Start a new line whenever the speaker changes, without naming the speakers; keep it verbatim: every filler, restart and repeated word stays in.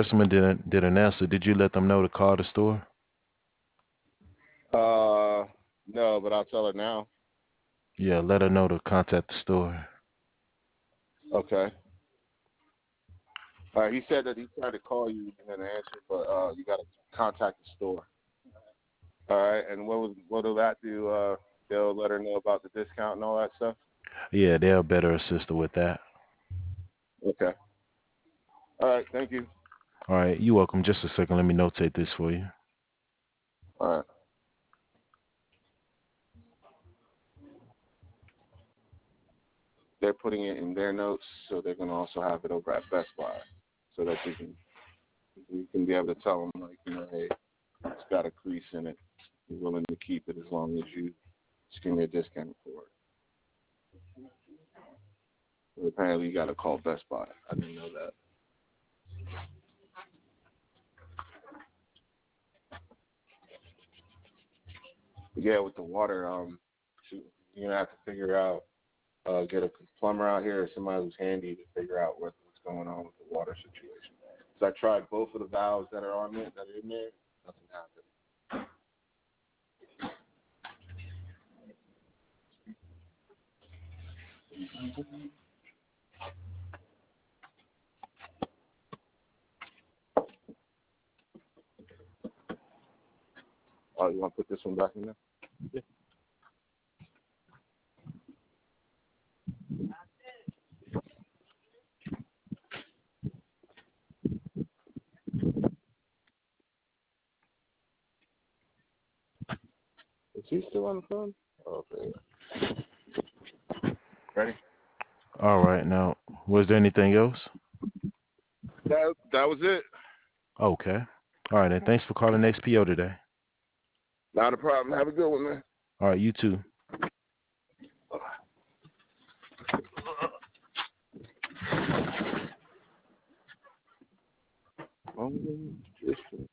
customer didn't didn't answer, did you let them know to call the store?
Uh, no, but I'll tell her now.
Yeah, let her know to contact the store.
Okay. Uh, he said that he tried to call you and didn't answer, but uh, you got to contact the store. All right. And what was what will that do? Uh, they'll let her know about the discount and all that stuff.
Yeah, they'll better assist her with that.
Okay. All right. Thank you.
All right, you're welcome. Just a second, let me notate this for you.
All right. They're putting it in their notes, so they're going to also have it over at Best Buy, so that you can you can be able to tell them, like, you know, hey, it's got a crease in it. You're willing to keep it as long as you just give me a discount for it. But apparently, you got to call Best Buy. I didn't know that. But yeah, with the water, um, you're gonna have to figure out, uh, get a plumber out here or somebody who's handy to figure out what, what's going on with the water situation. So I tried both of the valves that are on there, that are in there. Nothing happened. Oh, you want to put this one back in there? Yeah. Is he still on the phone? Oh, okay. Ready?
All right, now, was there anything else?
That that was it.
Okay. All right, and thanks for calling X P O today.
Not a problem. Have a good one, man.
All right, you too.
Um,